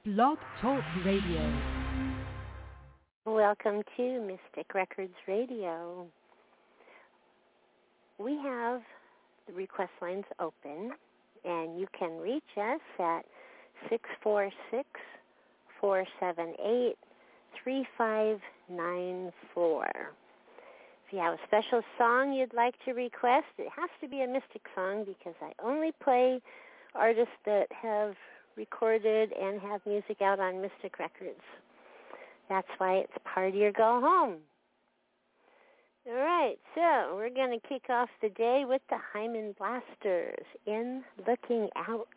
Blog Talk Radio. Welcome to Mystic Records Radio. We have the request lines open, and you can reach us at 646-478-3594. If you have a special song you'd like to request, it has to be a Mystic song because I only play artists that have recorded and have music out on Mystic Records. That's why it's Party or Go Home. All right, so we're going to kick off the day with the Hyman Blasters in Looking Out.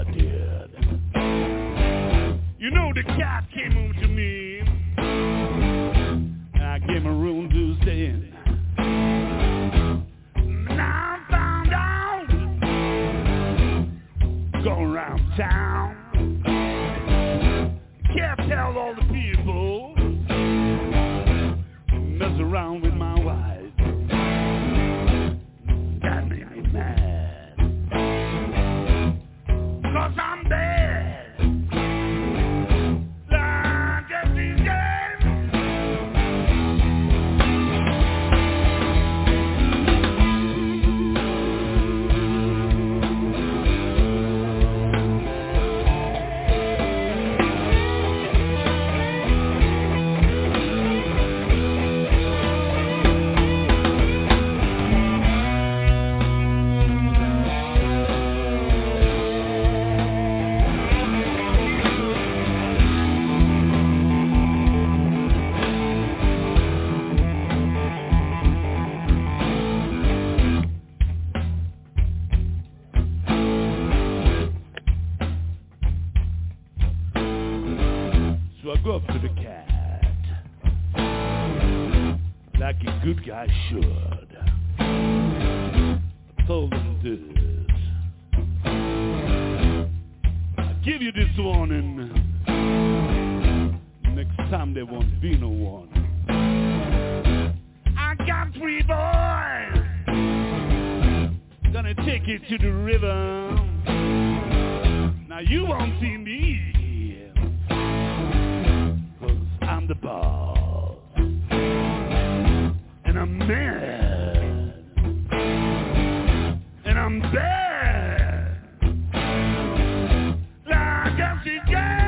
You know, the cat came over to me tell all the people mess around with my wife. That made me mad. 'Cause I'm bad. Like a DJ. So I go up to the cat, like a good guy should. I told him this: I give you this warning. Next time there won't be no one. I got 3 boys, gonna take you to the river. Now you won't see me, I'm the boss, and I'm mad, and I'm bad, like a chicken.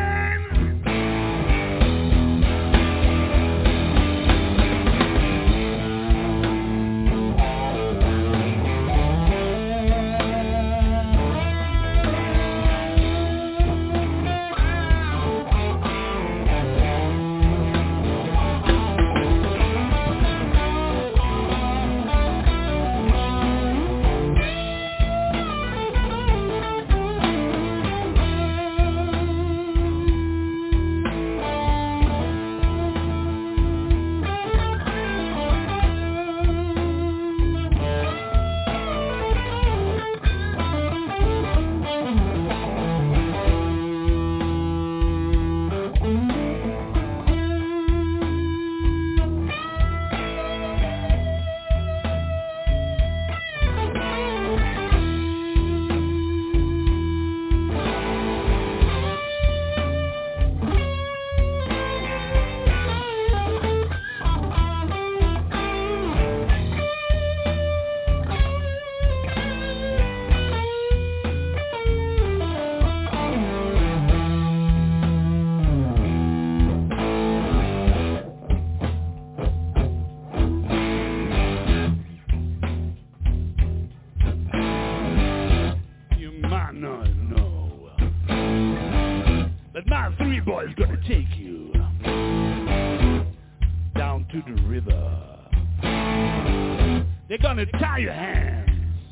Tie your hands,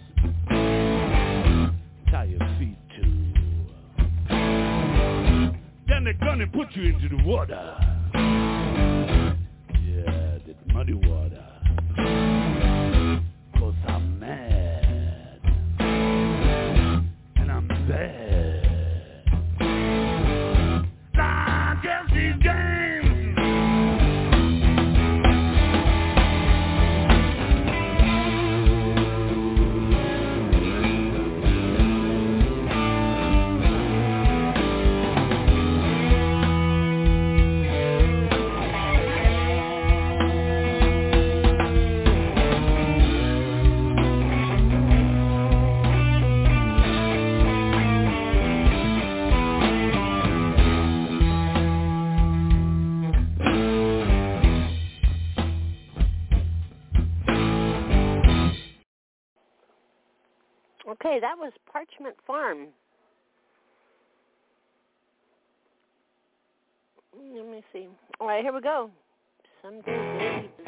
tie your feet too. Then they're gonna put you into the water. Yeah, the muddy water. 'Cause I'm mad, and I'm bad. I guess these games. Okay, that was Parchment Farm. Let me see. All right, here we go. Someday, baby.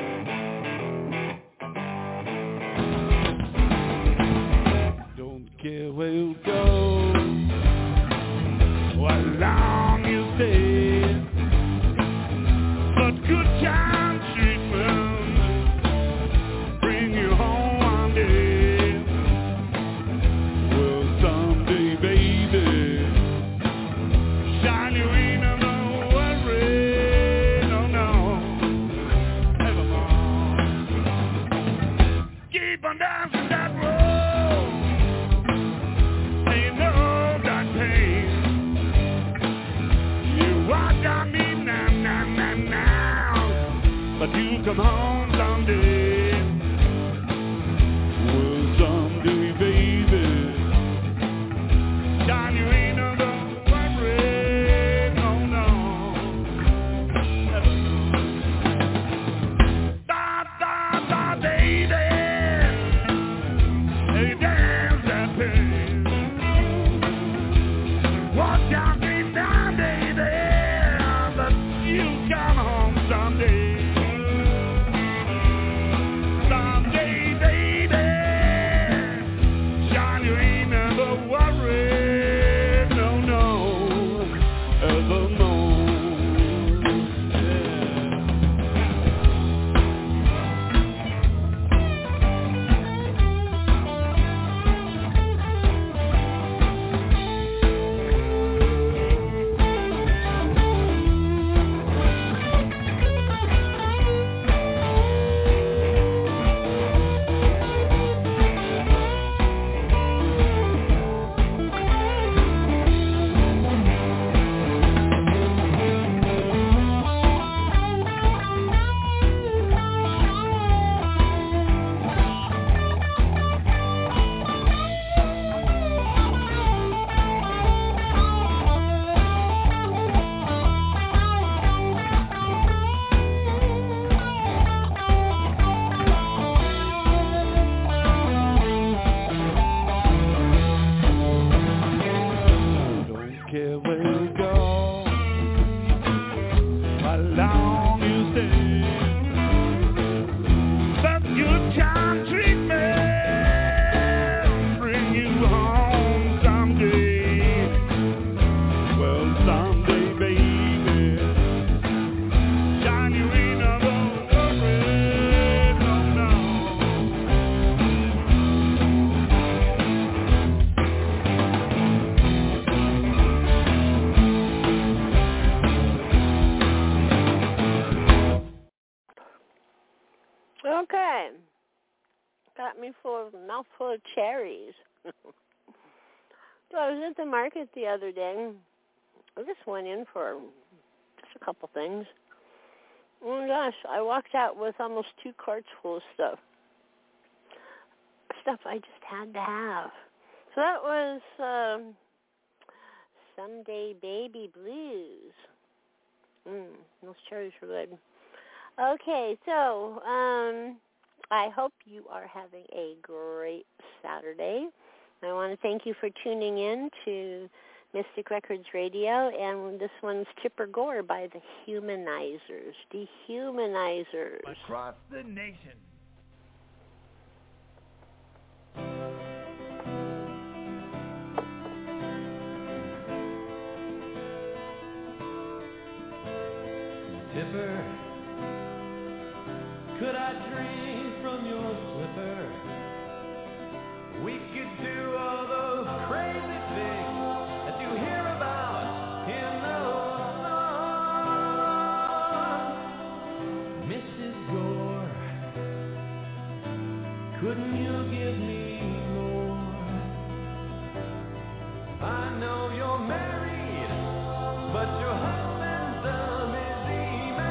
Don't care where you go, or how long you stay, but good time treatment bring you home one day. Well, someday, baby, shine you in the world. but you come home someday. Well, someday, baby, John, you ain't never worried, no, no. Da, da, da, baby, hey, dance that pain. Walk down, deep down, baby, but you come home someday. Someday, baby, John, you ain't never worried, no, no, evermore. Don't care where you go, how long you stay, but your time treatment bring you home someday. Well, someday, baby, John, you ain't never worried, no, no. Okay. Got me full of a mouthful of cherries. So I was at the market the other day. I just went in for just a couple things. Oh my gosh, I walked out with almost 2 carts full of stuff. Stuff I just had to have. So that was Someday Baby Blues. Those cherries were good. Okay, so I hope you are having a great Saturday. I want to thank you for tuning in to Mystic Records Radio, and this one's Tipper Gore by the Humanizers. Dehumanizers. Across the nation. Tipper, could I drink from your slipper? We could do all those crazy things that you hear about in the law. Mrs. Gore, couldn't you give me more? I know you're married, but your husband's a busy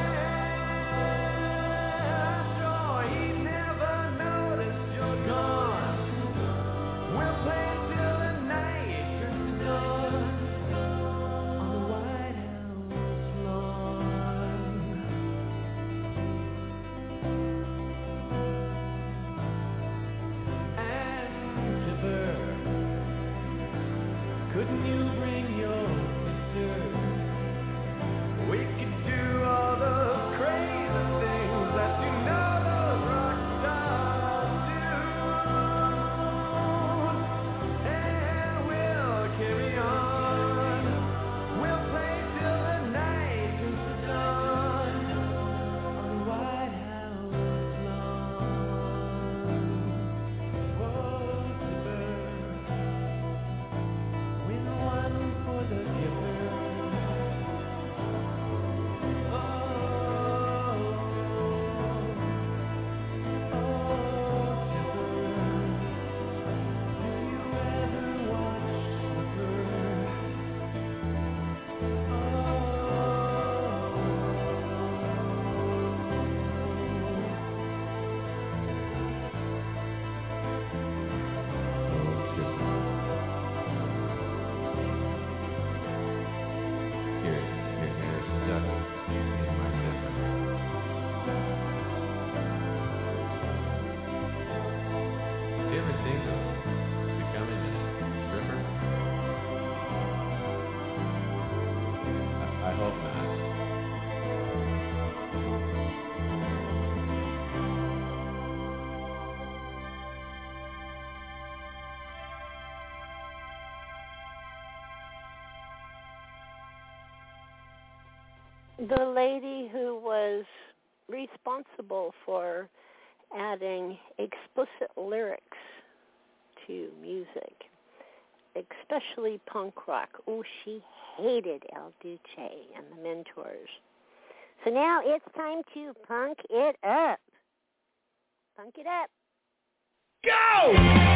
man. Sure, he never noticed you're gone. We'll play till the night turns to dawn on the White House lawn. the lady who was responsible for adding explicit lyrics to music, especially punk rock. Oh, she hated El Duce and the Mentors. So now it's time to punk it up. Punk it up. Go!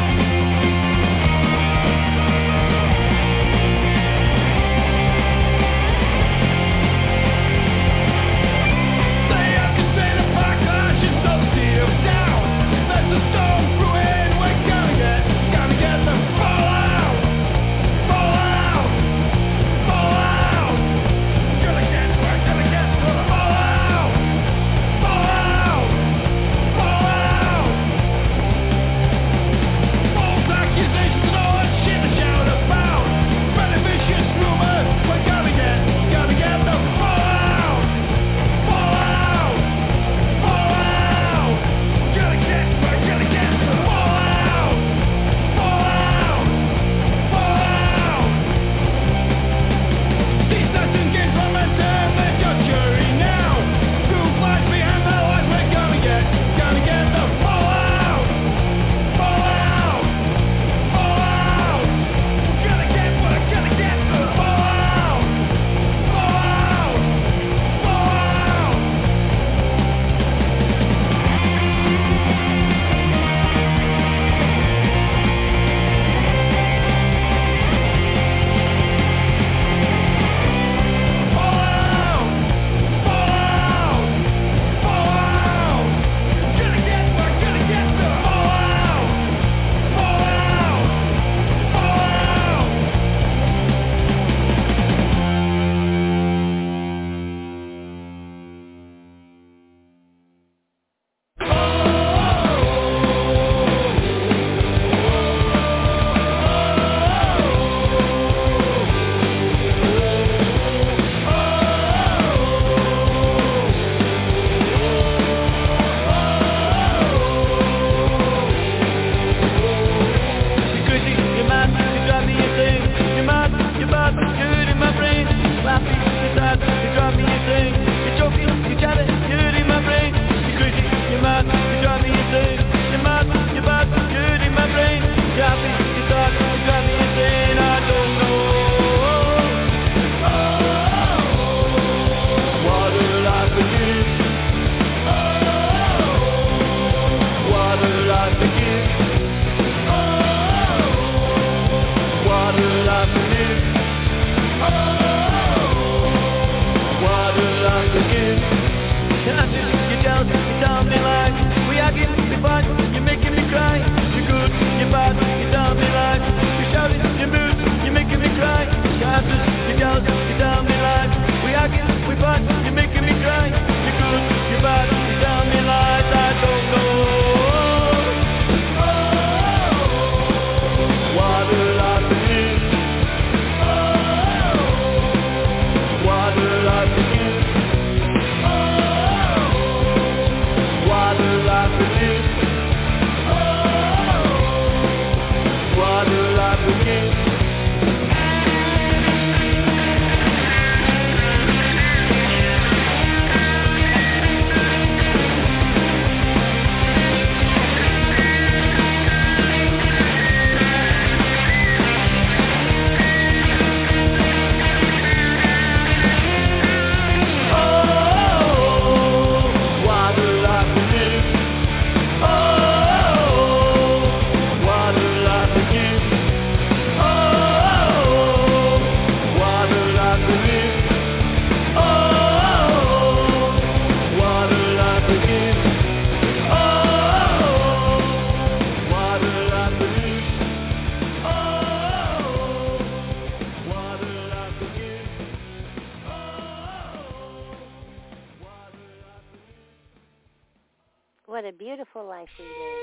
What a beautiful life we live.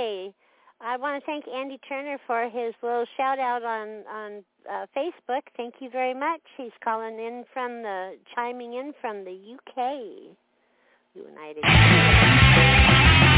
Okay. I want to thank Andy Turner for his little shout-out on Facebook. Thank you very much. He's chiming in from the UK, United Kingdom.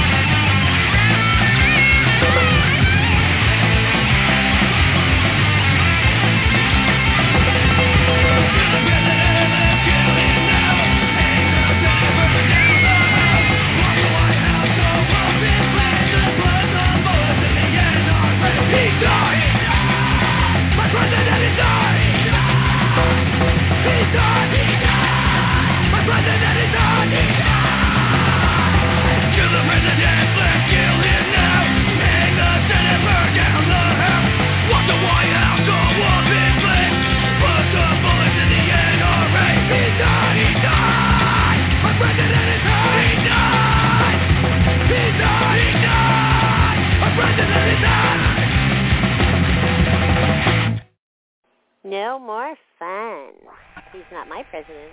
No more fun. He's not my president.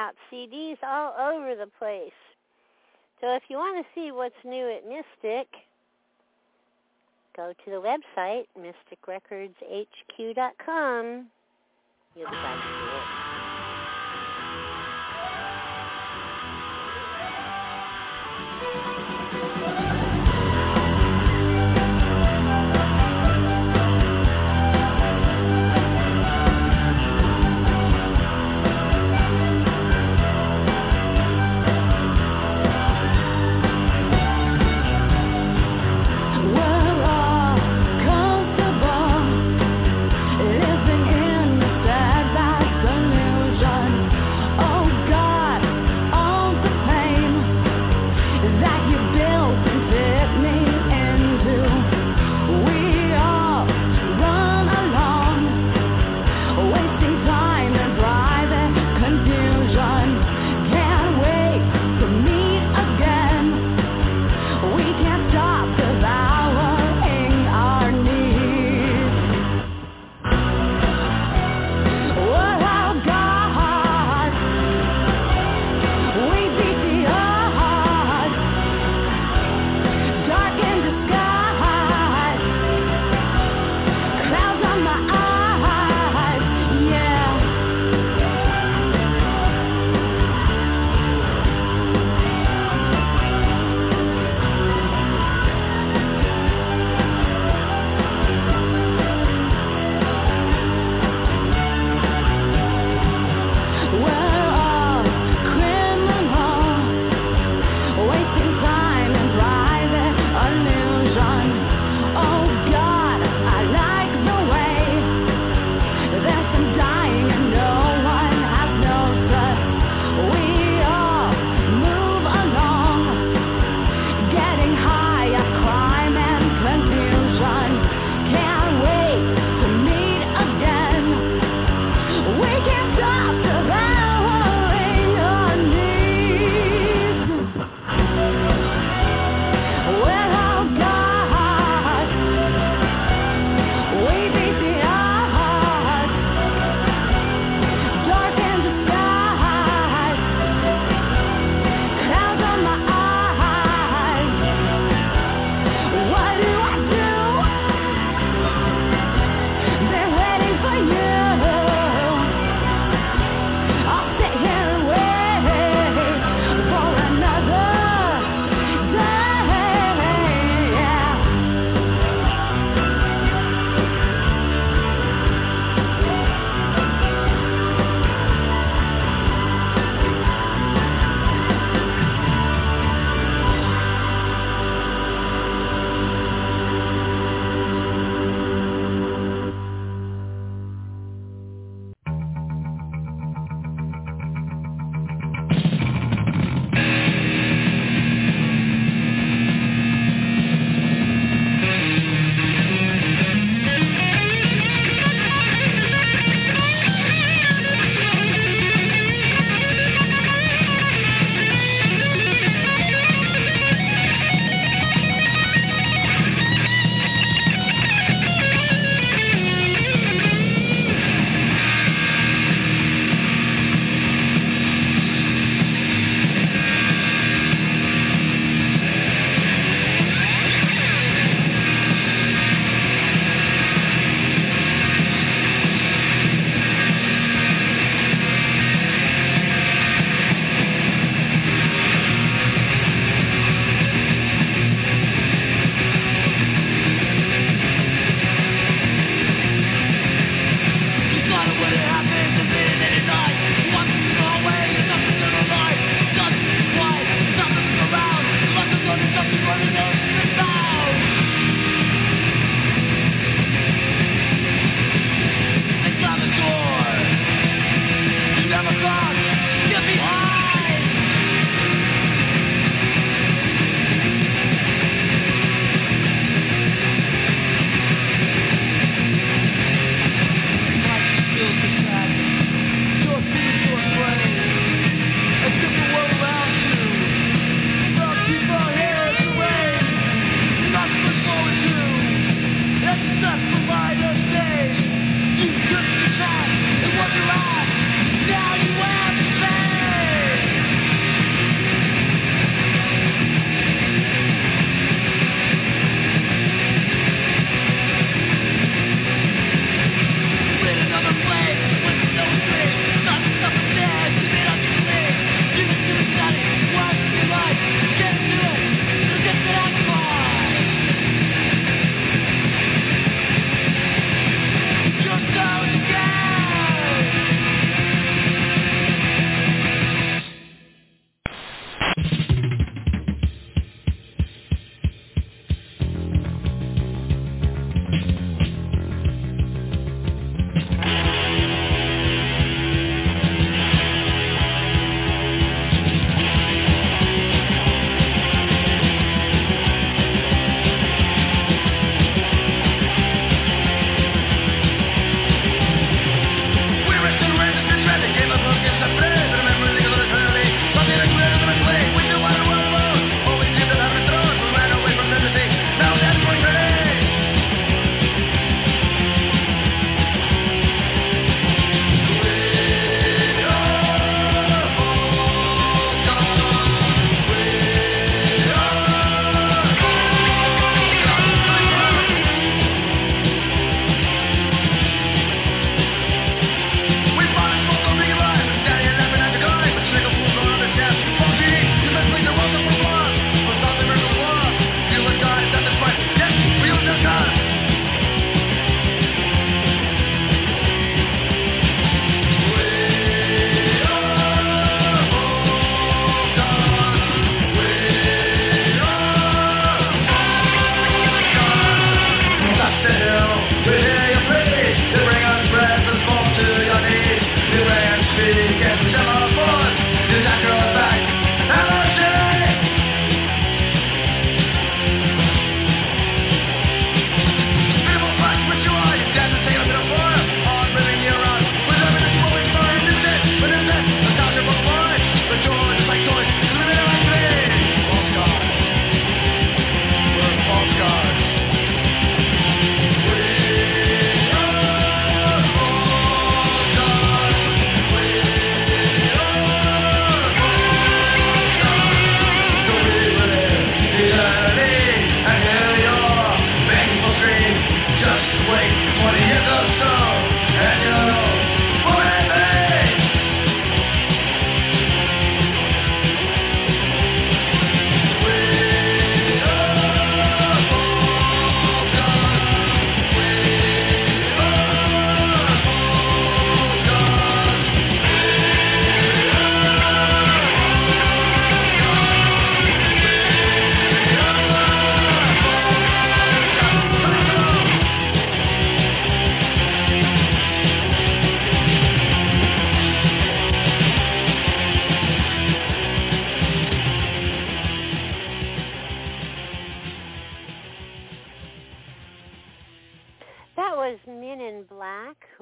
out CDs all over the place. So if you want to see what's new at Mystic, go to the website, mysticrecordshq.com. You'll be glad to see it. We're all comfortable living in the side by side.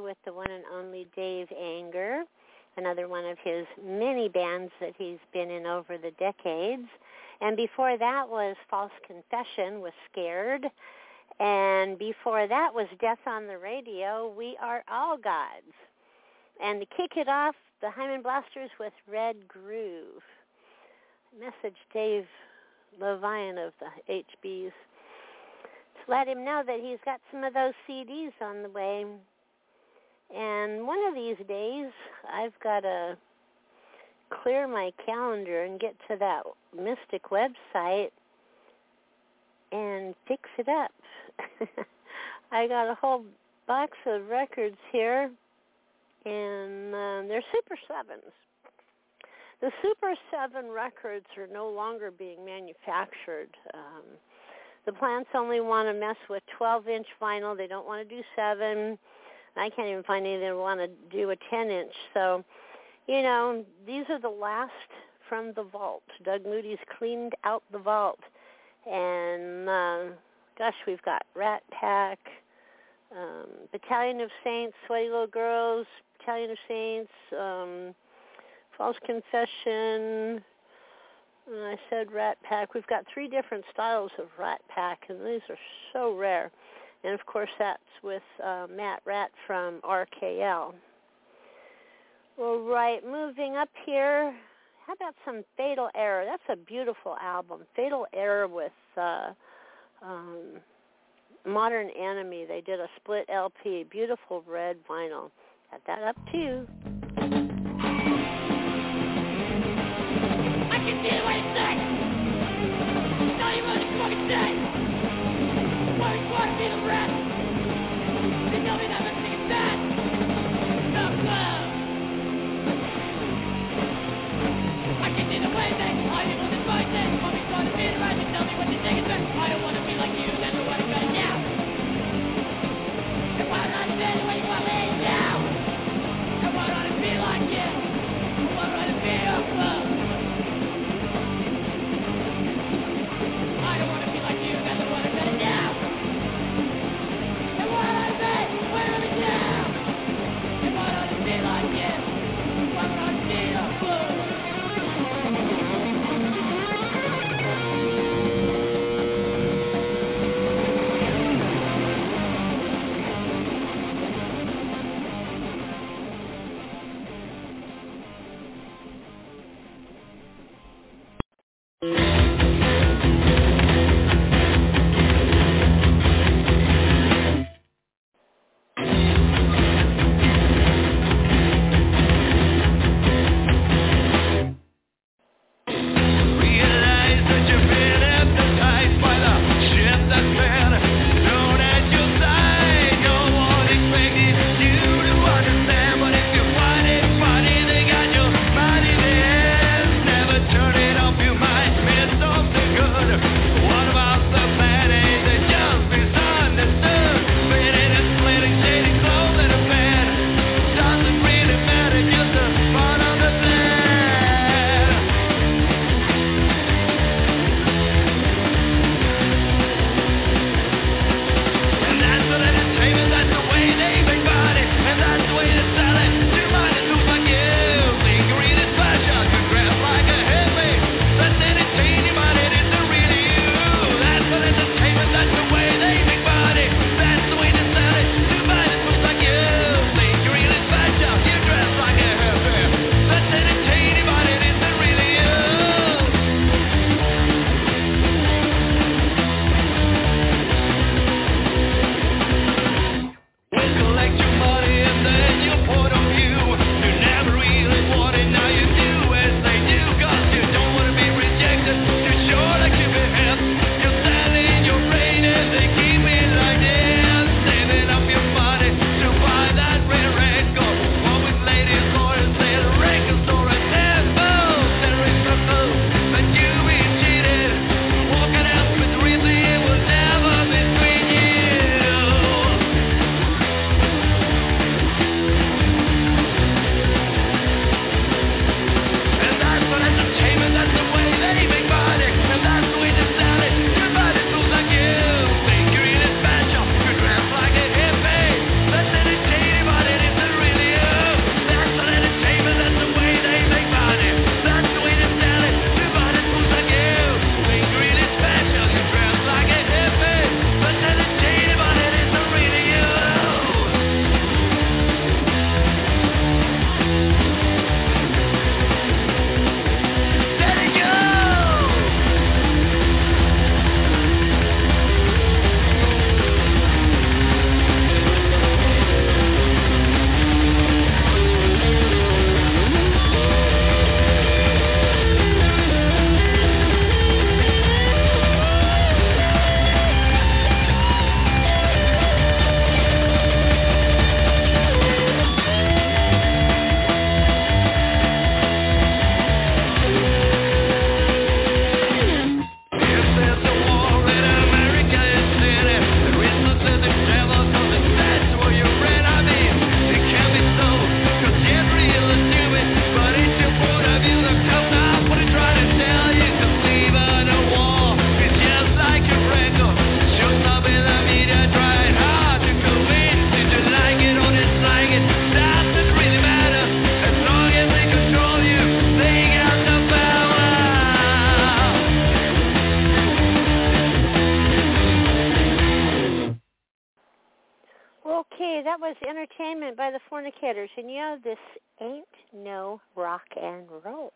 with the one and only Dave Anger, another one of his many bands that he's been in over the decades. And before that was False Confession with Scared. And before that was Death on the Radio, We Are All Gods. And to kick it off, the Hyman Blasters with Red Groove. Message Dave Levine of the HBs to let him know that he's got some of those CDs on the way. And one of these days, I've got to clear my calendar and get to that Mystic website and fix it up. I got a whole box of records here, and they're Super 7s. The Super 7 records are no longer being manufactured. The plants only want to mess with 12-inch vinyl. They don't want to do 7. I can't even find any that want to do a 10-inch. So, you know, these are the last from the vault. Doug Moody's cleaned out the vault. And, gosh, we've got Rat Pack, Battalion of Saints, Sweaty Little Girls, Battalion of Saints, False Confession. I said Rat Pack. We've got 3 different styles of Rat Pack, and these are so rare. And, of course, that's with Matt Rat from RKL. All right, moving up here, how about some Fatal Error? That's a beautiful album. Fatal Error with Modern Enemy. They did a split LP, beautiful red vinyl. Got that up, too. I can see what it's like. Tell you what it's fucking say. Why you want to be the rest? They tell me that everything is bad. No clue. I can see the way they are you on the right thing. Want me trying to be the rest and tell me what you think is best. I don't want to be like you, that's what I'm gonna do. If I don't understand the way you want me now. If I don't want to be like you. I want to be your fool. Okay, that was Entertainment by the Fornicators, and you know this ain't no rock and roll.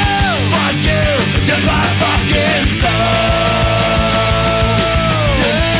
Just my fucking soul.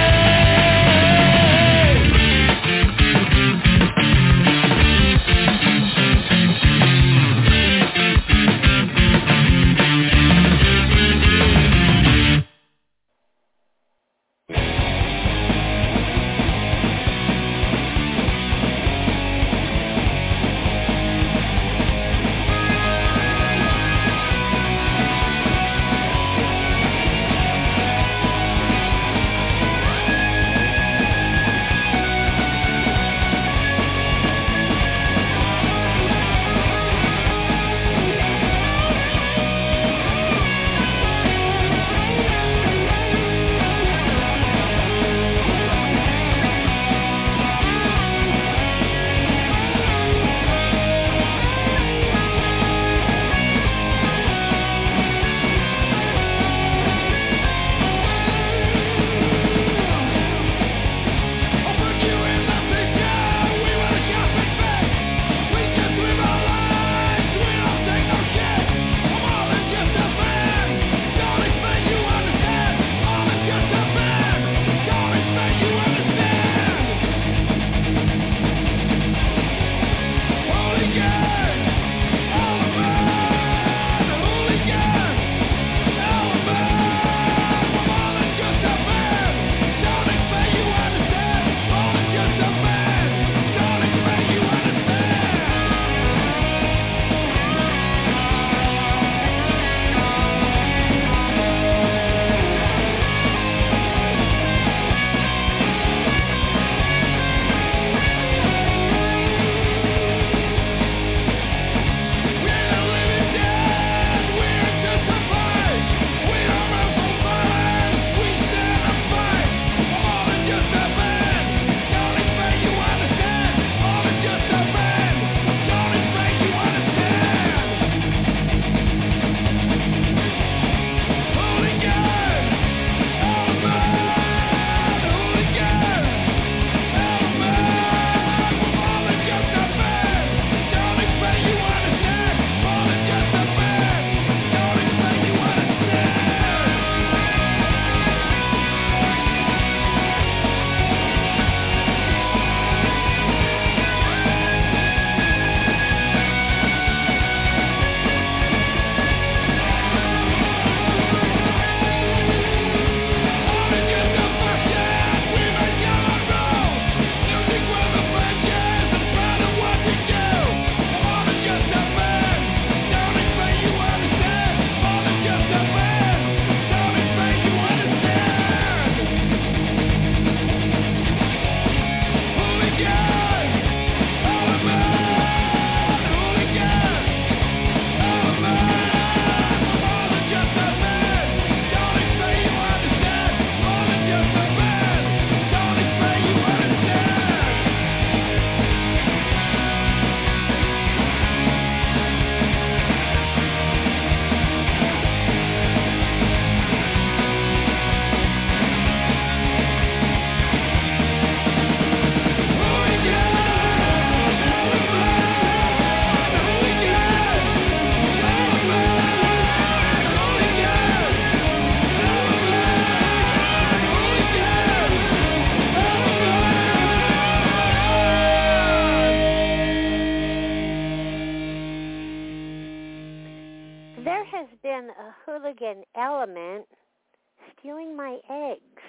an element stealing my eggs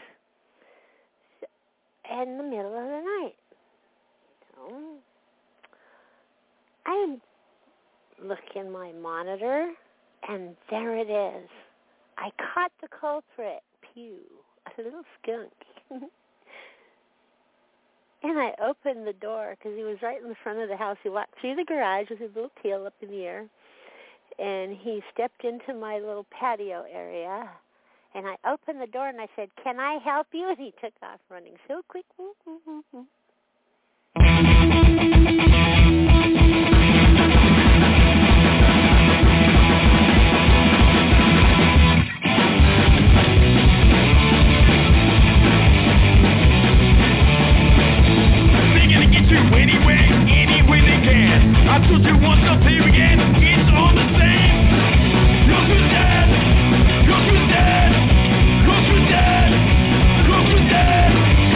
in the middle of the night. So I look in my monitor, and there it is. I caught the culprit. Pew, a little skunk. And I opened the door because he was right in the front of the house. He walked through the garage with his little tail up in the air, and he stepped into my little patio area. And I opened the door, and I said, "Can I help you?" And he took off running so quick. Woo, woo, woo, woo. Any way they can. I told you once, I'll tell you again. It's all the same. Look who's dead. Look who's dead. Look who's dead. Look who's dead.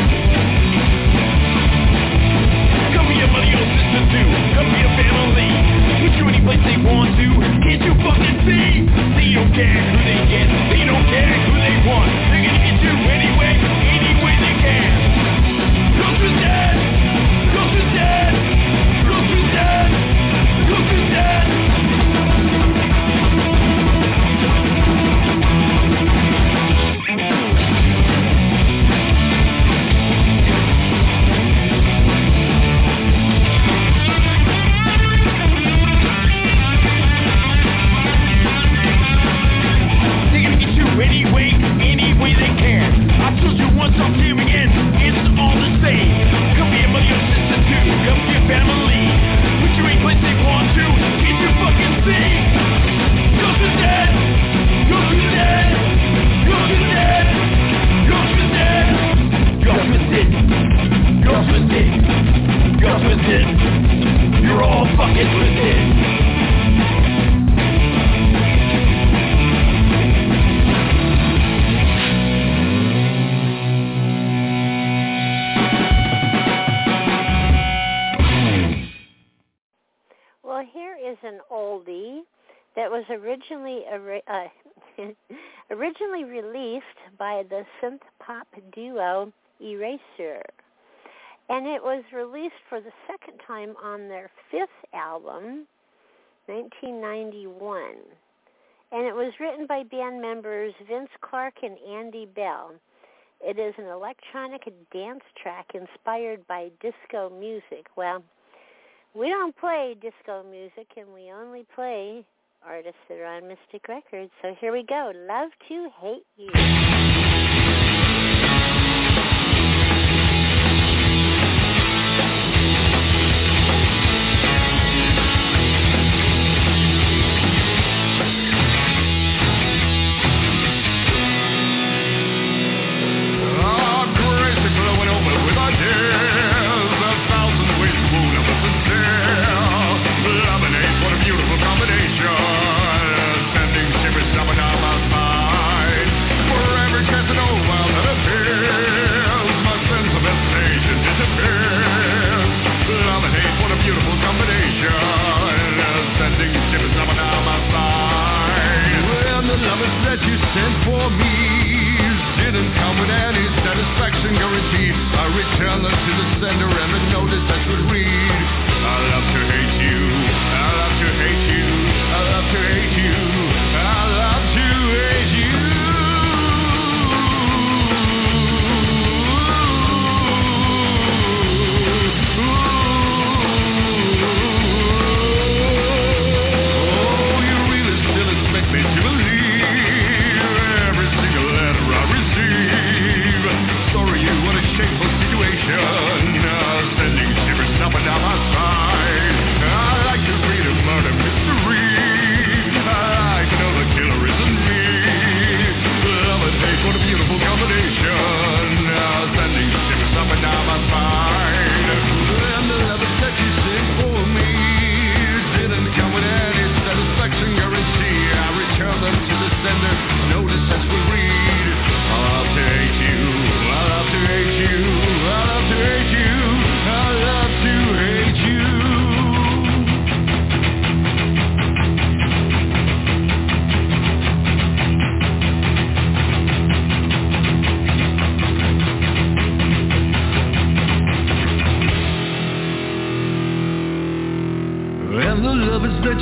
Come be a buddy or sister too. Come be a family. Put you any place they want to. Can't you fucking see? They don't care who they get. They don't care who they want. They're gonna get you anyway. Any way they can. Look who's dead. Look who's dead! Look who's dead! Look who's dead! They're gonna get you anyway, any way they can. I told you once, I'll tell you again. It's all the same. Come be a mother, your sister too. Come be a family. Put you any place they want to. Can't you fucking see? Look who's dead. Look who's dead. Look who's dead. Look who's dead. You're twisted. You're twisted. You're twisted. You're all fucking twisted. Well, here is an oldie that was originally originally released by the synth pop duo Eraser. And it was released for the second time on their fifth album, 1991. And it was written by band members Vince Clarke and Andy Bell. It is an electronic dance track inspired by disco music. Well, we don't play disco music, and we only play artists that are on Mystic Records. So here we go. Love to Hate You. That you sent for me didn't come with any satisfaction guarantee. I returned them to the sender and the notice that would read, I love to hate you, I love to hate you, I love to hate you, I love to hate you. Oh, you really still expect me to believe shameful situation.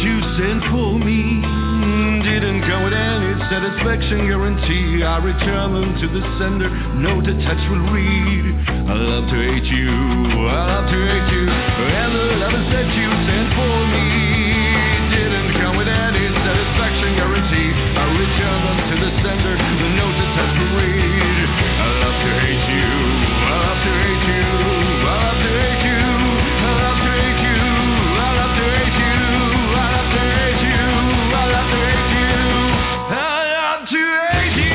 you sent for me didn't come with any satisfaction guarantee. I return them to the sender, note attached will read, I love to hate you, I love to hate you. And the letters that you sent for me didn't come with any satisfaction guarantee. I return them to the sender, the note attached will read, I love to hate you, I love to hate you, I love to hate you, I love to hate you, I love to hate you, I love to hate you, I love to hate you, I love to hate you.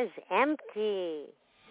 is empty.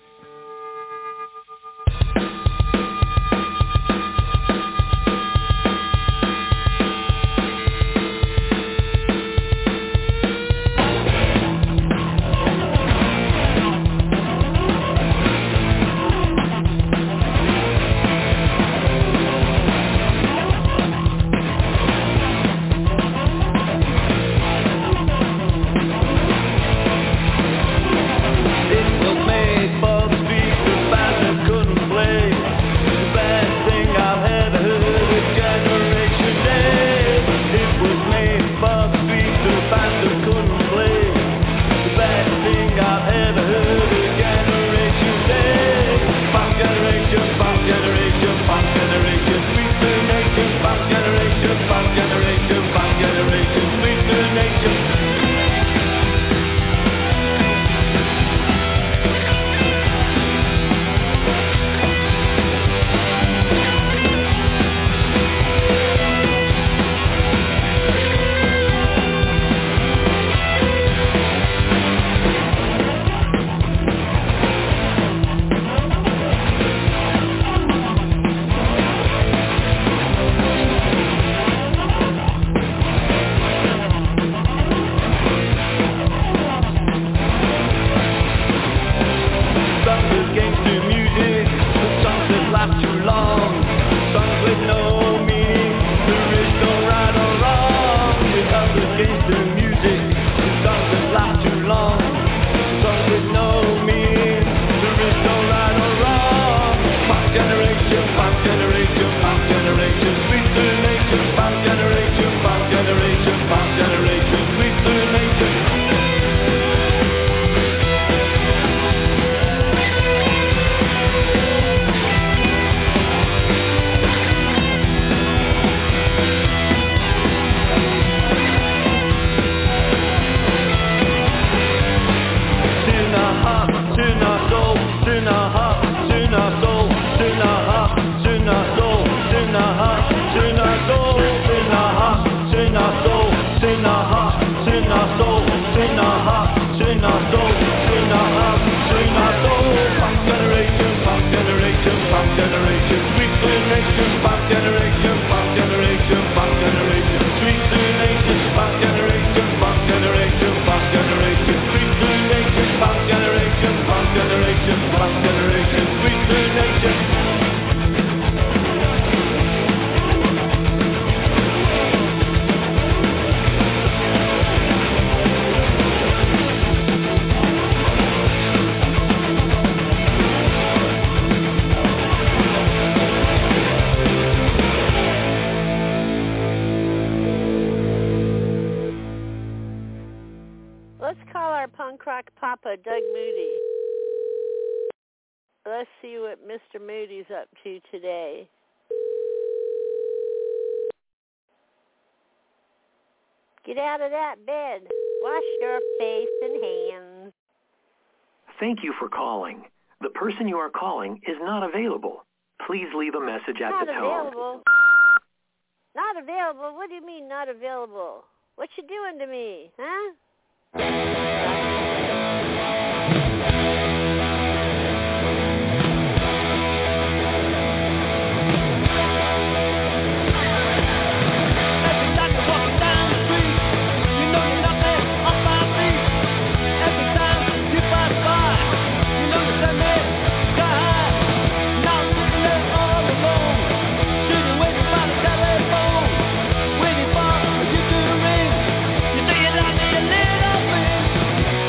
Doug Moody. Let's see what Mr. Moody's up to today. Get out of that bed. Wash your face and hands. Thank you for calling. The person you are calling is not available. Please leave a message at the tone. Not available? Not available? What do you mean not available? What you doing to me, huh? Waiting for you to ring. You say you like me a little bit.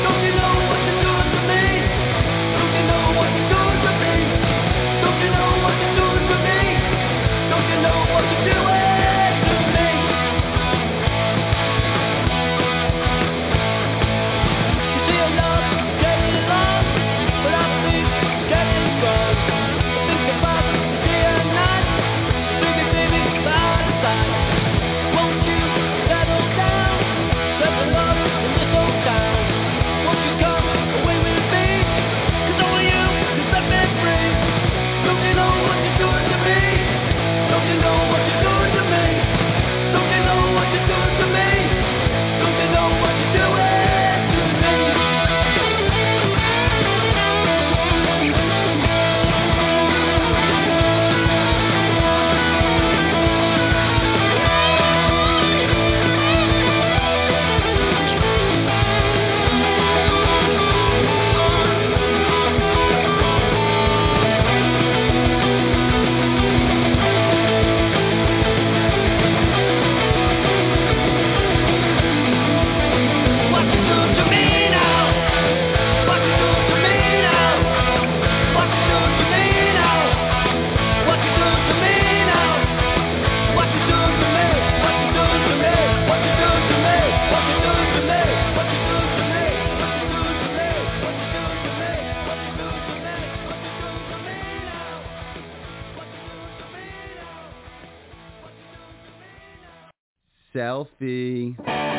selfie.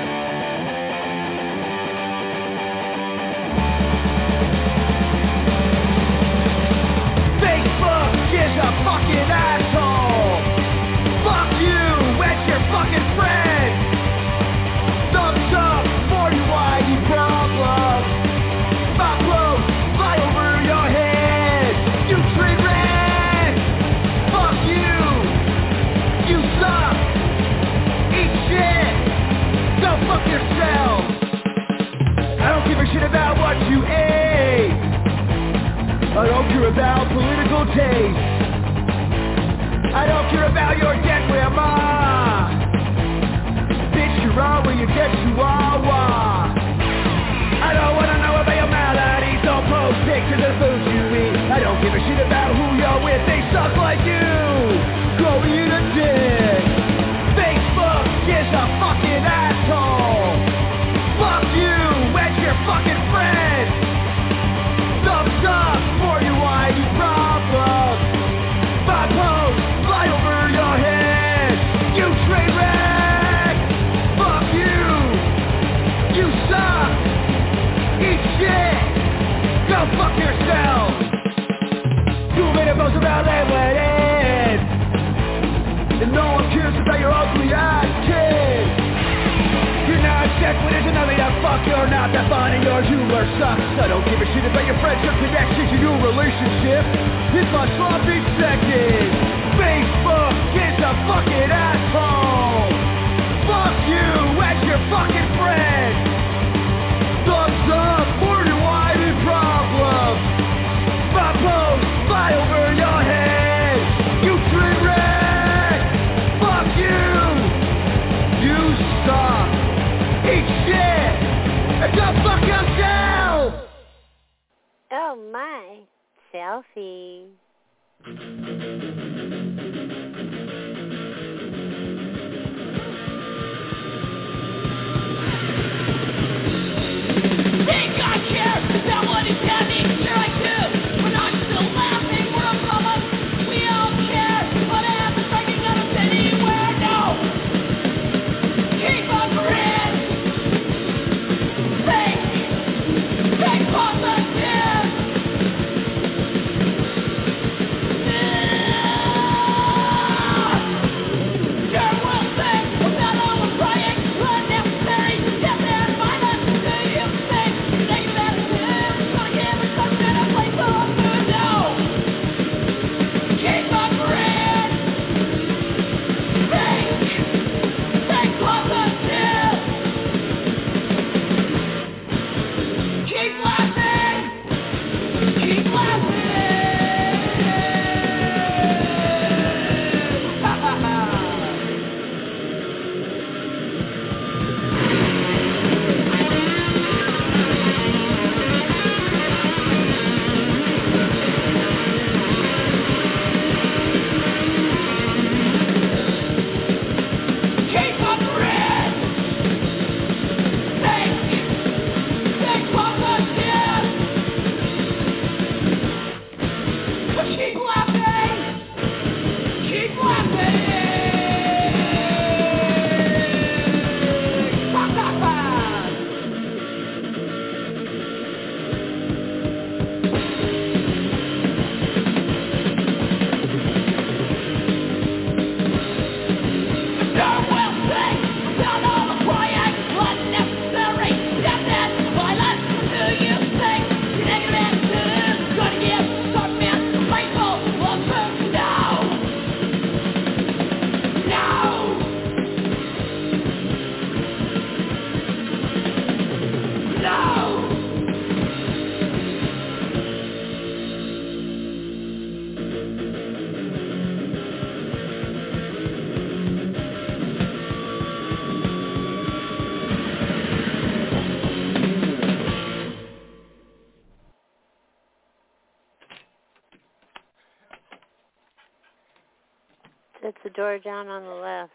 Facebook is a fucking asshole. Fuck you and your fucking friend. Thumbs up for you ID problems. My clothes fly over your head. You train wreck. Fuck you. You suck. Eat shit. Go fuck yourself. I don't give a shit about what you ate. I don't care about political taste. I don't care about your dead grandma. Bitch, you're all where you get chihuahua. I don't wanna know about your maladies. Don't post pictures of food you eat. I don't give a shit about who you're with. They suck like you. Go eat a dick. Facebook is a fucking asshole. Fuck you and your fucking friends. Thumbs up for you ID problems. My posts fly over your head. You train wreck. Fuck you. You suck. Eat shit. Go fuck yourself. You made a post about Lemonade. And no one cares about your ugly ass kid. You're not sex when it's another to fuck. You're not that funny. Your humor sucks. I don't give a shit about your friendship connections or your relationship. It's my sloppy seconds. Facebook is a fucking asshole. Fuck you and your fucking friends. Thumbs up for your ID problems. My posts fly over your head. You train wreck. Fuck you. You suck. Eat shit. And go fuck yourself. Oh my. Selfie. Think I care about what he's having? Sure I do. But I'm still laughing. We're a problem. We all care. What happens? I can go anywhere. No. Keep on grin. Think positive. Sure will think about all the crying, unnecessary death and violence. Do you think negative attitude is gonna give us some kind of place for us to know? Keep on grin. Think positive. Keep laughing. Keep laughing. Ha ha ha. Keep on grin. Think positive. Keep laughing. Keep laughing. Ha ha ha. Sure will think about all the crying, unnecessary death and violence. Do you think negative attitude is gonna give some man a place for us to know? No. No. That's the door down on the left.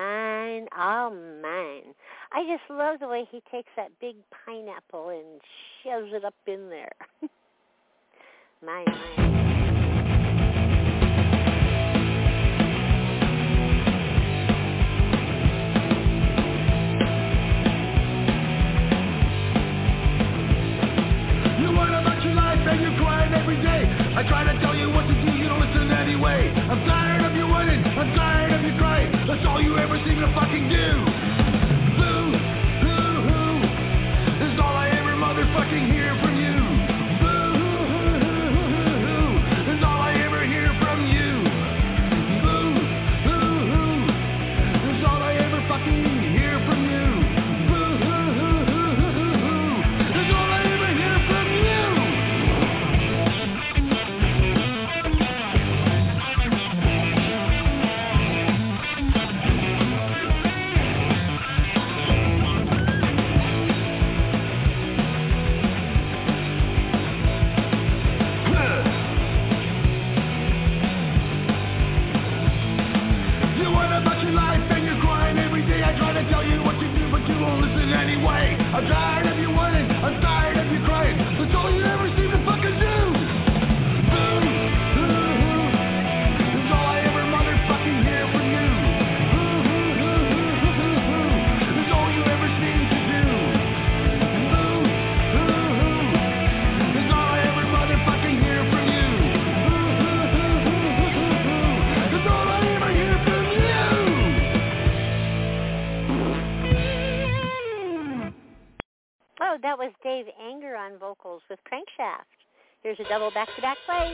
mine, all mine. I just love the way he takes that big pineapple and shoves it up in there. Mine, mine. And you're crying every day. I try to tell you what to do, you don't listen anyway. I'm tired of you winning, I'm tired of you crying. That's all you ever seem to fucking do. Boo, hoo, hoo. This is all I ever motherfucking hear from you. Boo, hoo, hoo, hoo, hoo. This is all I ever hear from you. Boo, hoo, hoo. This is all I ever fucking hear from you. Boo, hoo, hoo, hoo, hoo, hoo. This is all I ever hear from you. Anyway, I'm tired of you winning, I'm tired of you crying. That's all you ever seem to fucking do. Boo, hoo, hoo. This is all I ever motherfucking hear from you. Boo, hoo, hoo, hoo, hoo, hoo. This is all you ever seem to do. Boo, hoo, hoo. This is all I ever motherfucking hear from you. Boo, hoo, hoo, hoo, hoo, hoo. This is all I ever hear from you. Oh, that was Dave Anger on vocals with Crankshaft. Here's a double back-to-back play.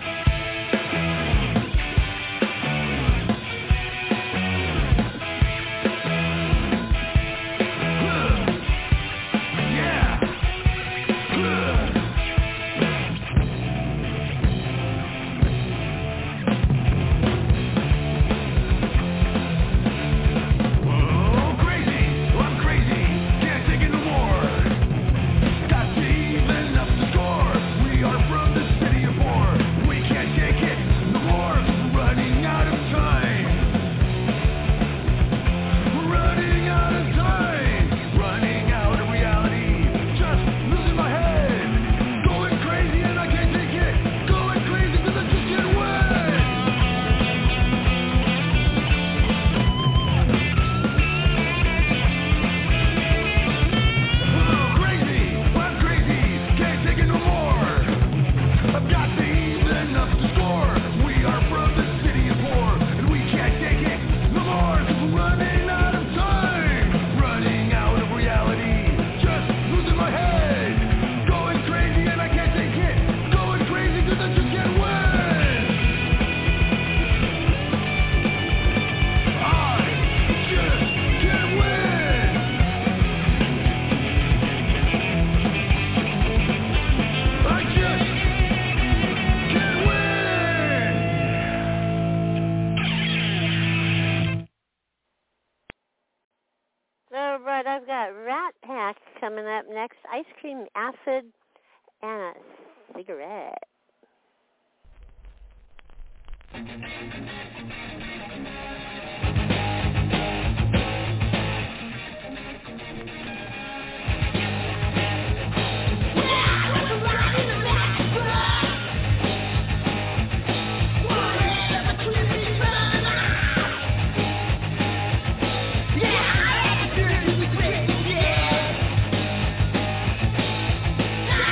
I've got Rat Pack coming up next, Ice Cream Acid, and a cigarette.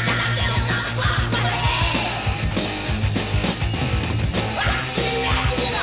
Yeah.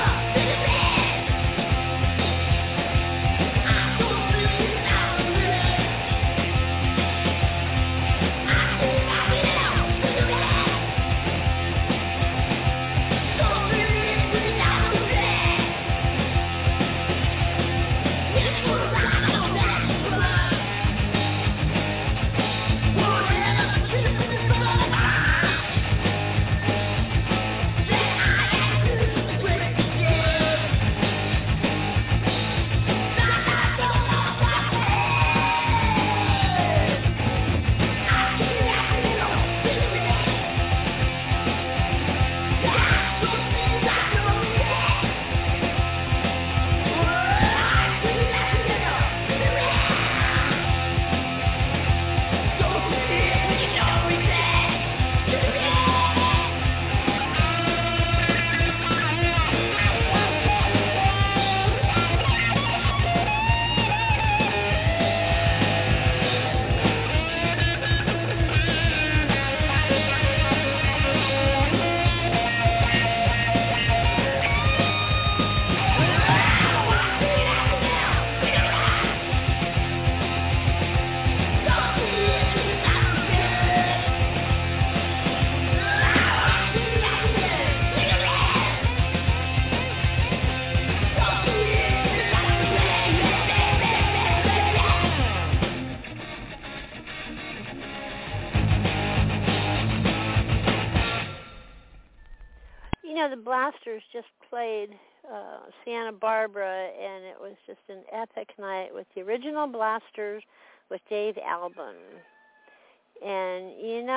the Blasters just played Santa Barbara, and it was just an epic night with the original Blasters with Dave Albin. And,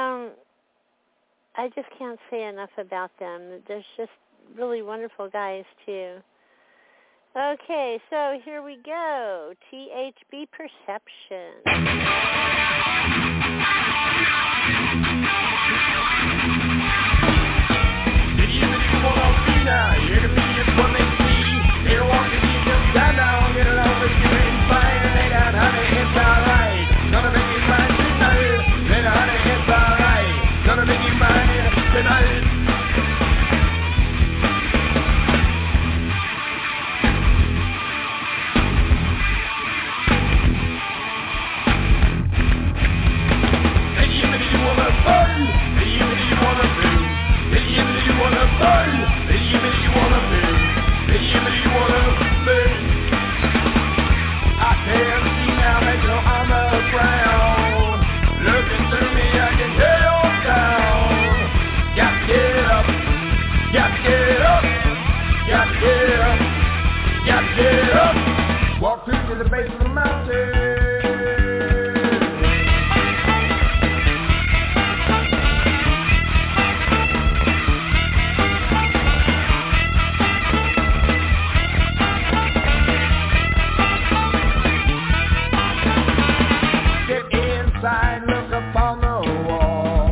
I just can't say enough about them. There's just really wonderful guys, too. Okay, so here we go. THB Perception. You can see it's what they see. They don't want to see you stand down. Get along with you in fine. Lay down, honey, it's alright. Gonna make you mine tonight. Lay down, honey, it's alright. Gonna make you mine tonight. Walk through to the base of the mountain. Get inside, look upon the wall.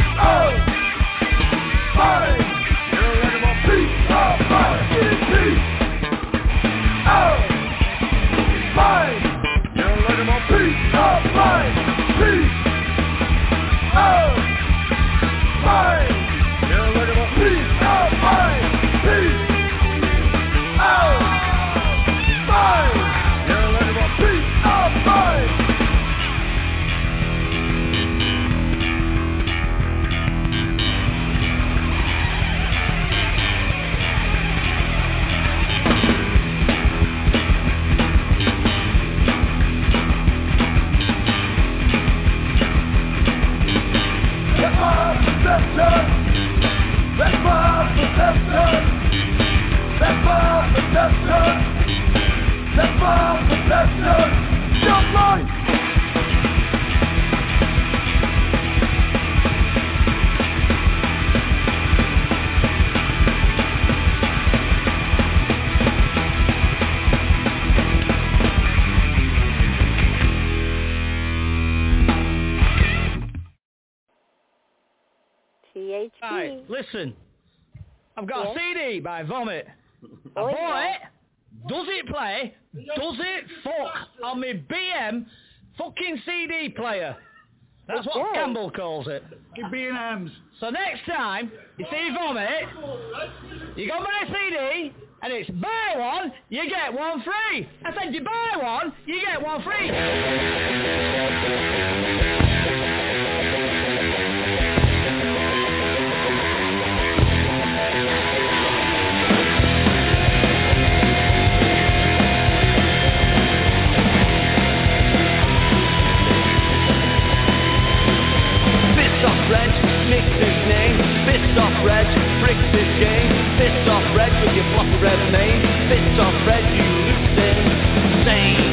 Peace! listen. I've got a CD by Vomit. I Oh, bought yeah. it. Does it play? Does it fuck on my BM fucking CD player? That's It what does. Campbell calls it. B&M's. So next time you see Vomit, you go buy a CD, and it's buy one, you get one free. I said you buy one, you get one free. Bits off Reg, nicks his name. Bits off Reg, bricks his game. Bits off Reg with your block of red mane. Bits off Reg, you loose insane.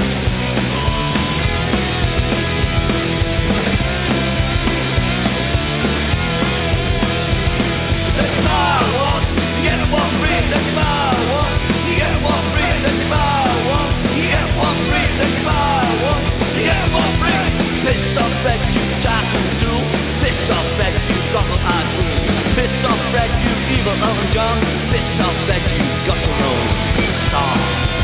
Let's buy one, you get one free. Let's buy one, you get one free. Let's buy one, you get one free. Let's buy one, you get one free. Bits off Reg, you tackle tool. Bits off Reg, you throttle our tool. Bits off Reg, you evil Elton John. Bits off Reg, you got your own song.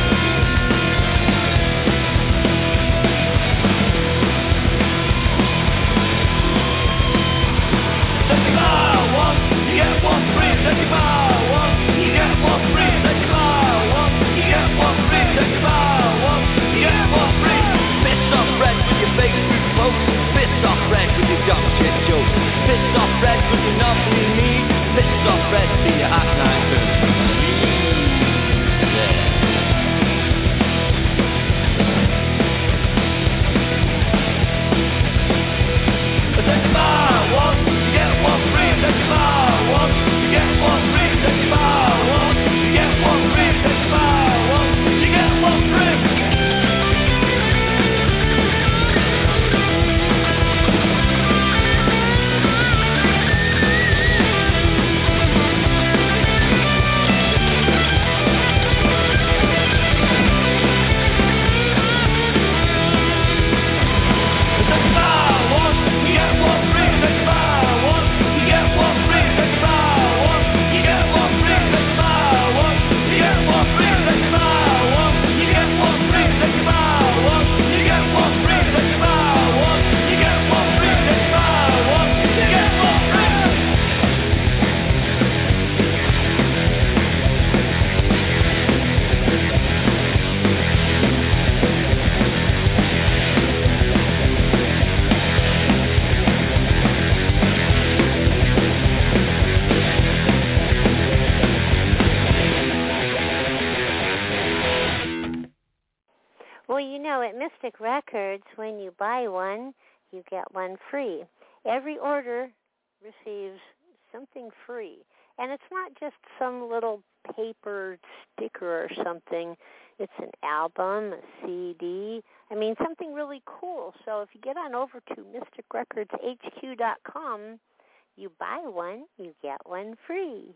Let me buy one, you get one free. Let me buy one, you get one free. Let me buy one, you get one free. Let me buy one, you get one free. Bits off Reg with your fake street folks. Bits off Reg with your dumb shit jokes. Bits off Reg with your nothing need. Bits off Reg to your act night Let me buy one, you get one free. Let me buy one, you get one free. Let me buy one, you get one free. Let me buy one, you get one free. Let me buy one, you get one free. Let me buy one, you get one free. Let me buy one, you get one free. Let me buy one, you get one free. Let me buy one, you get one free. Let me buy one, you get one free. Let me buy one, you get one free. Let me buy one, you get one free. Well, you know, at Mystic Records, when you buy one, you get one free. Every order receives something free. And it's not just some little paper sticker or something. It's an album, a CD. I mean, something really cool. So if you get on over to mysticrecordshq.com, you buy one, you get one free.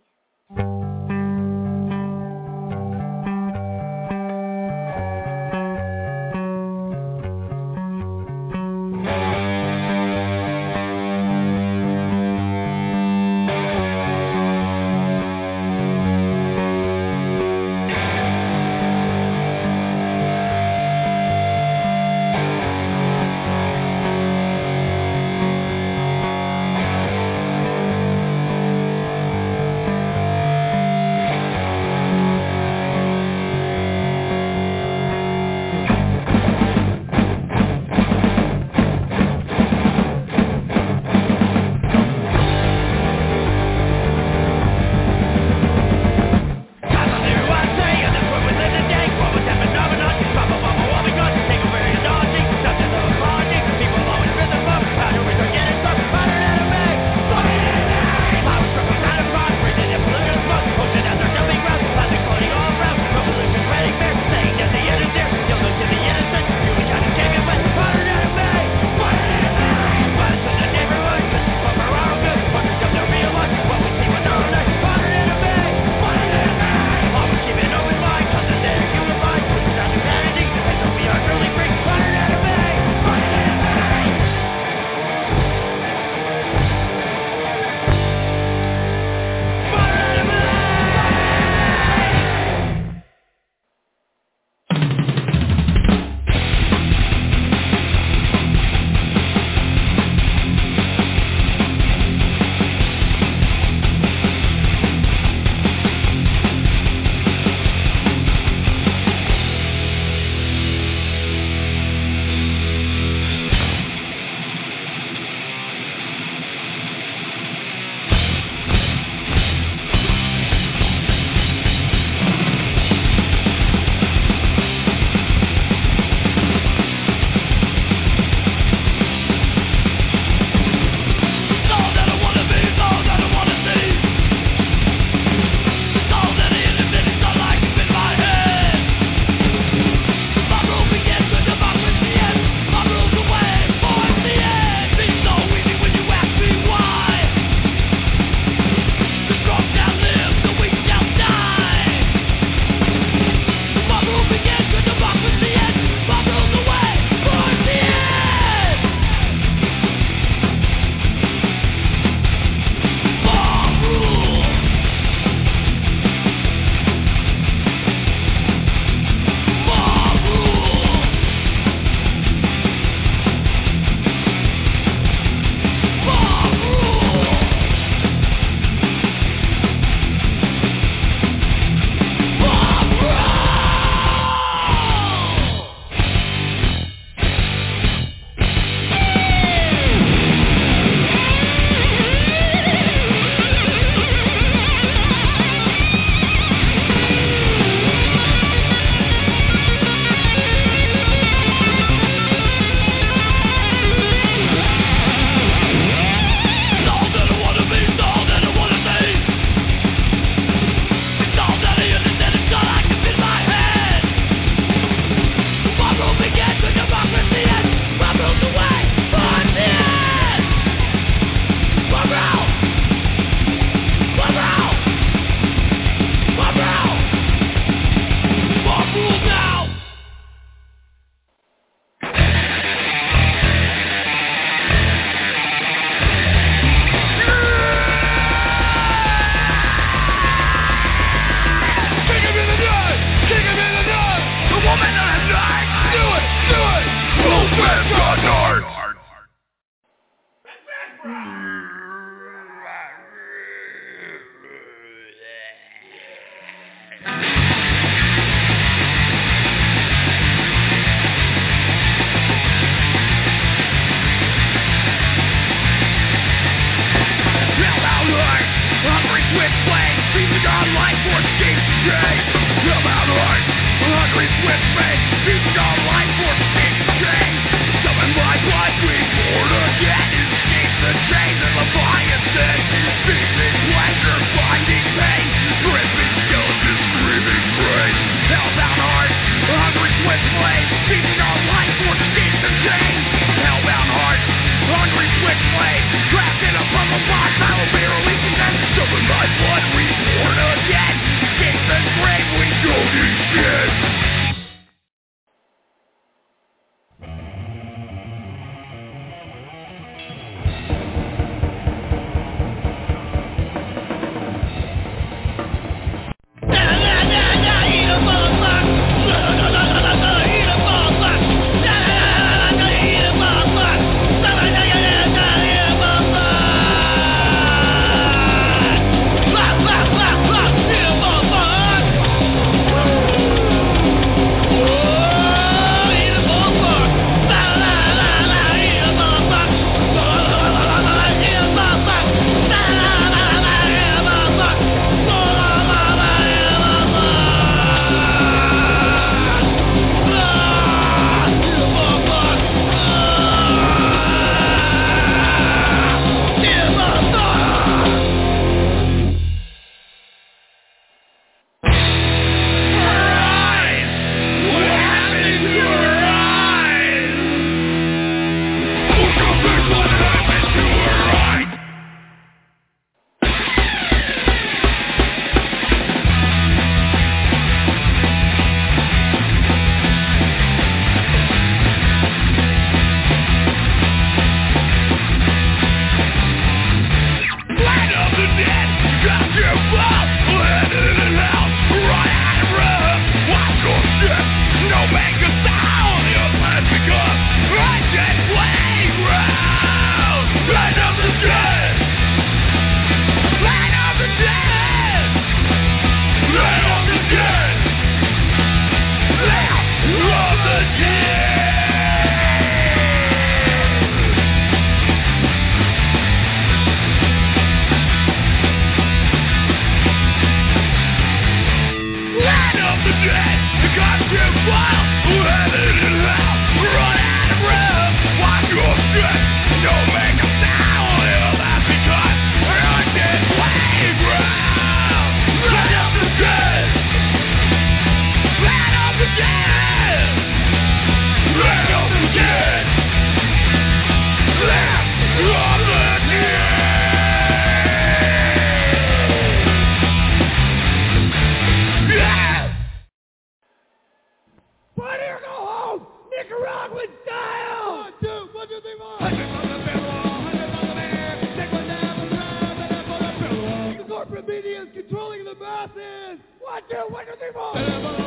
corporate media is controlling the masses. 1, 2, 1, 2, 3, 4.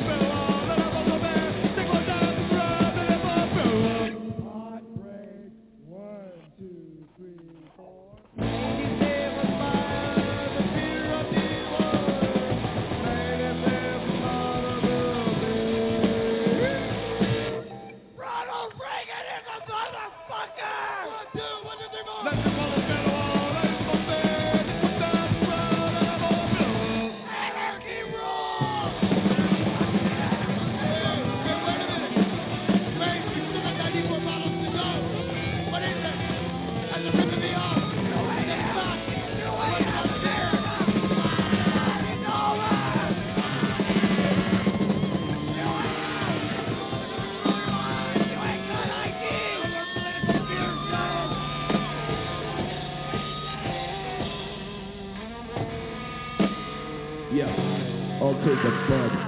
Heartbreak. 1, 2, 3, 4. Ronald Reagan is a motherfucker! 1, 2, 1, 2, 3, 4. Let's go. Yeah, I'll take a bud.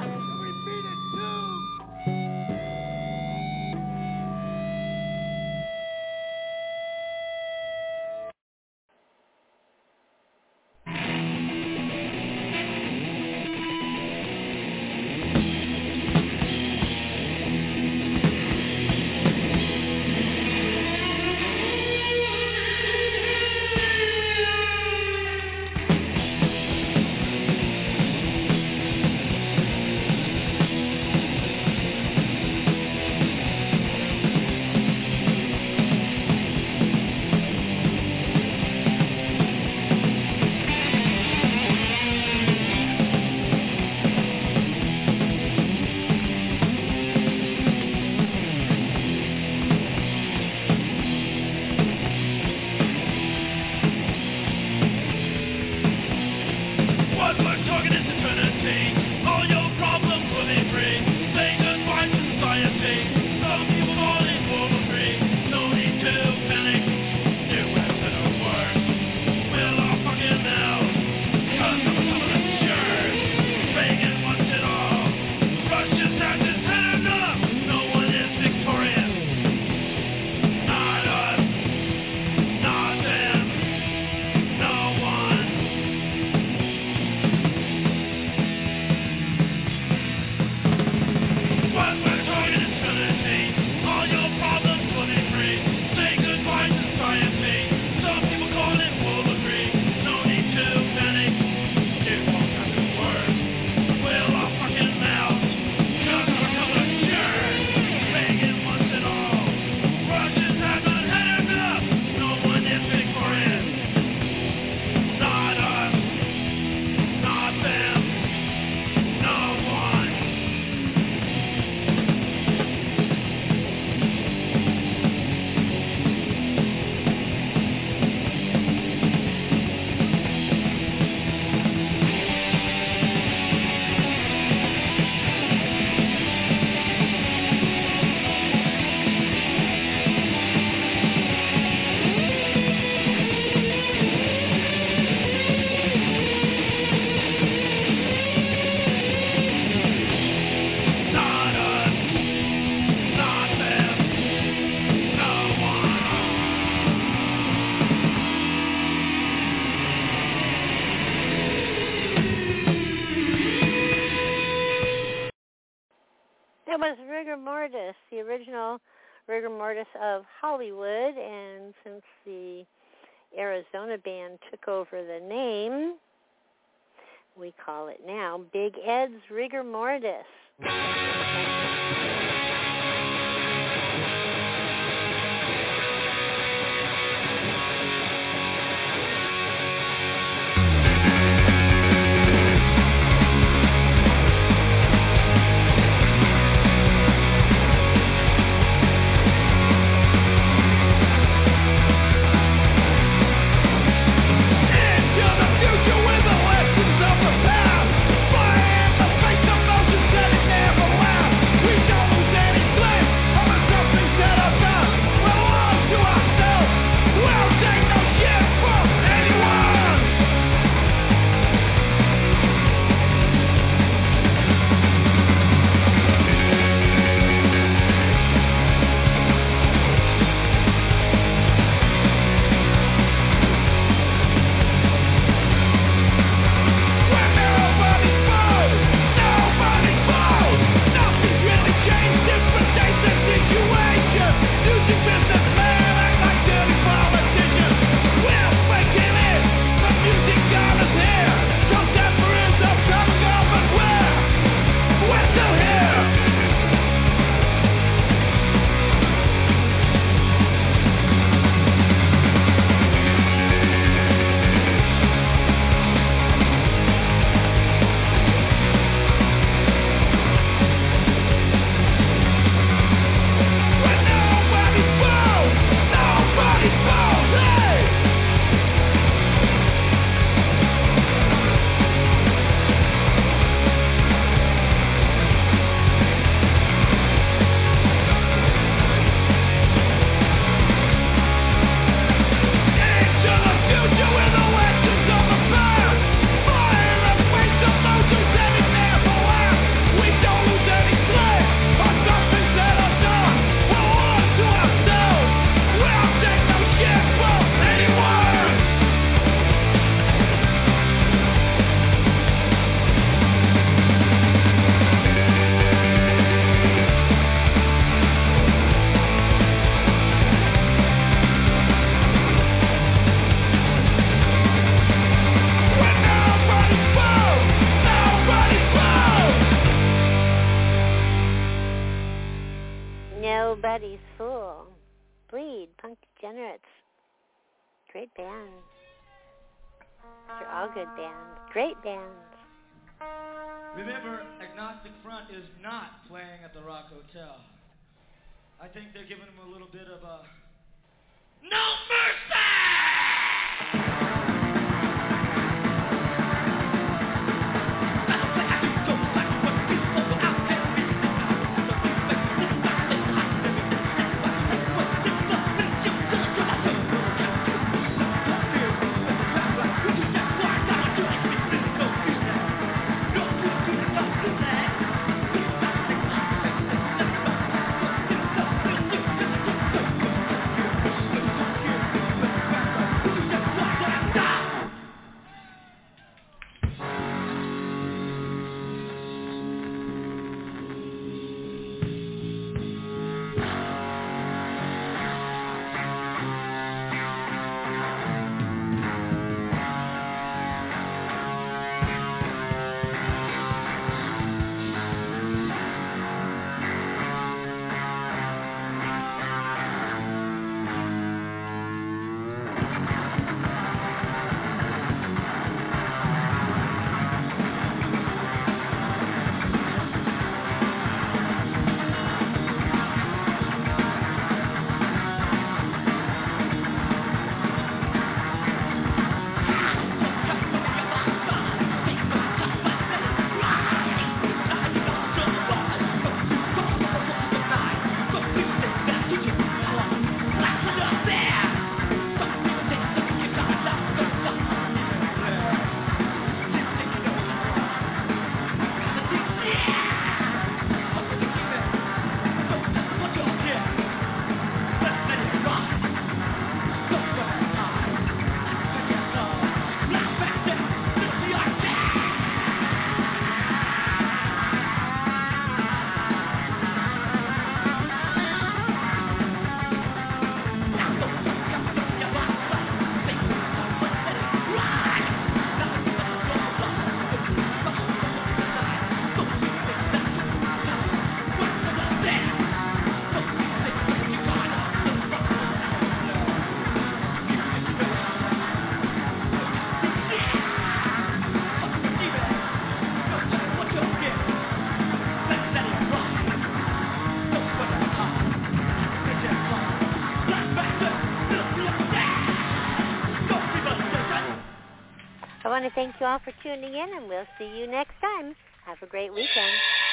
That was Rigor Mortis, the original Rigor Mortis of Hollywood, and since the Arizona band took over the name, we call it now Big Ed's Rigor Mortis. We don't Bleed, Punk Degenerates. Great band. They're all good bands. Great bands. Remember, Agnostic Front is not playing at the Rock Hotel. I think they're giving them a little bit of a no mercy! I want to thank you all for tuning in, and we'll see you next time. Have a great weekend.